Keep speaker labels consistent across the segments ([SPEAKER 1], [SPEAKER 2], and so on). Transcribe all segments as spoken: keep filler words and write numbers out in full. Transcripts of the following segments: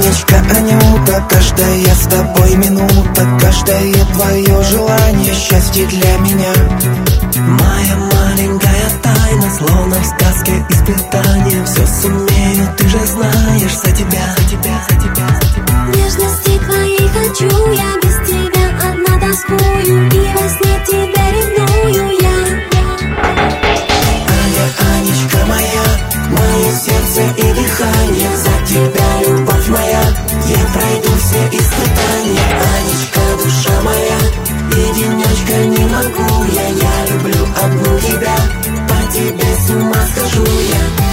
[SPEAKER 1] Анечка, Анюта, каждая с тобой минута, каждое твое желание, счастье для меня.
[SPEAKER 2] Моя маленькая тайна, словно в сказке испытание. Все сумею, ты же знаешь, за тебя, за тебя, за тебя, за тебя.
[SPEAKER 3] Нежности твоей хочу, я без тебя одна тоскую, и во сне тебя ревную я.
[SPEAKER 2] Аня, Анечка моя, мое сердце и дыхание, за тебя, любовь моя, я пройду все испытания. Анечка, душа моя, и денечка не могу я, я люблю одну тебя, по тебе с ума схожу я.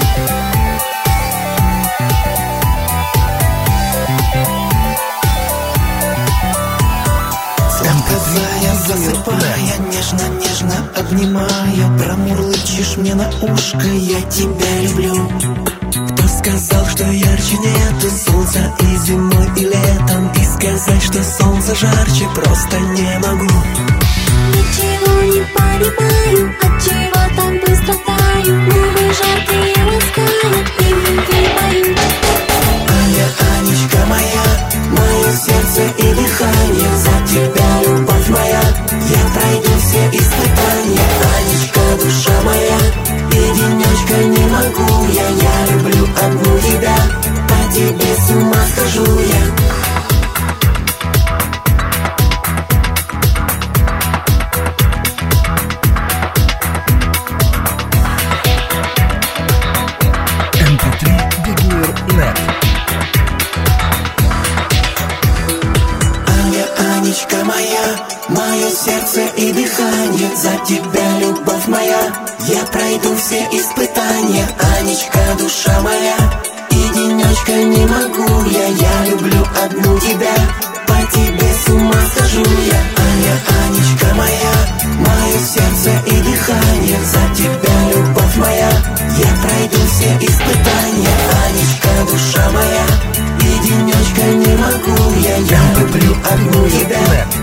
[SPEAKER 1] Сказая, засыпая, нежно-нежно обнимая, промурлычешь мне на ушко, я тебя люблю.
[SPEAKER 2] Кто сказал, что ярче нету солнца и зимой, и летом? И сказать, что солнце жарче, просто не могу.
[SPEAKER 3] Ничего не понимаю, отчего так быстро таю, губы жаркие ласкают, и в любви пою.
[SPEAKER 2] Аня, Анечка моя, мое сердце и дыхание, за тебя, любовь моя, я пройду все испытания. Анечка, душа моя, и денечка не могу я, я люблю одну тебя, по тебе с ума схожу я.
[SPEAKER 4] эм пэ три Бигуэр точка нет.
[SPEAKER 2] Аня, Анечка моя, мое сердце и дыхание, за тебя, любовь моя, я пройду все испытания. Анечка, душа моя, и денечка не могу я, я люблю одну тебя, по тебе с ума схожу я. Аня, Анечка моя, мое сердце и дыхание, за тебя, любовь моя, я пройду все испытания. Анечка, душа моя, и денечка не могу я, я люблю одну тебя,